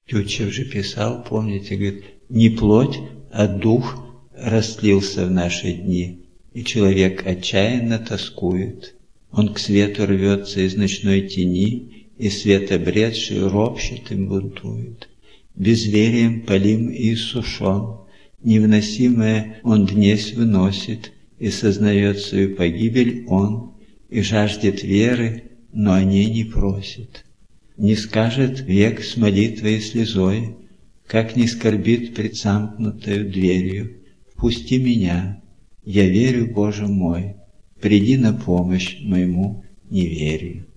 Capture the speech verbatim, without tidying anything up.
Тютчев же писал, помните, говорит, не плоть, а дух растлился в наши дни, и человек отчаянно тоскует. Он к свету рвется из ночной тени, и свет обретший ропщет и бунтует. Безверием полим и иссушен, невыносимое он днесь выносит, и сознает свою погибель он, и жаждет веры, но о ней не просит. Не скажет век с молитвой и слезой, как не скорбит пред замкнутою дверью: «Впусти меня, я верю, Боже мой, приди на помощь моему неверию».